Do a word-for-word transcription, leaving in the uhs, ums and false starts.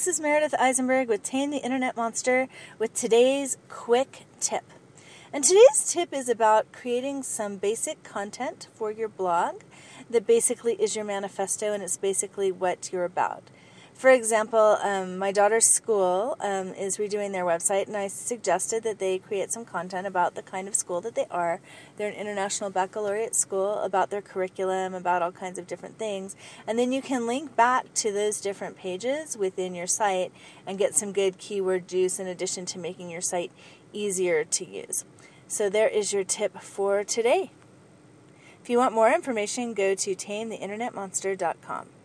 this is Meredith Eisenberg with Tame the Internet Monster with today's quick tip. And today's tip is about creating some basic content for your blog that basically is your manifesto, and it's basically what you're about. For example, um, my daughter's school um, is redoing their website, and I suggested that they create some content about the kind of school that they are. They're an international baccalaureate school, about their curriculum, about all kinds of different things. And then you can link back to those different pages within your site and get some good keyword juice in addition to making your site easier to use. So there is your tip for today. If you want more information, go to tame the internet monster dot com.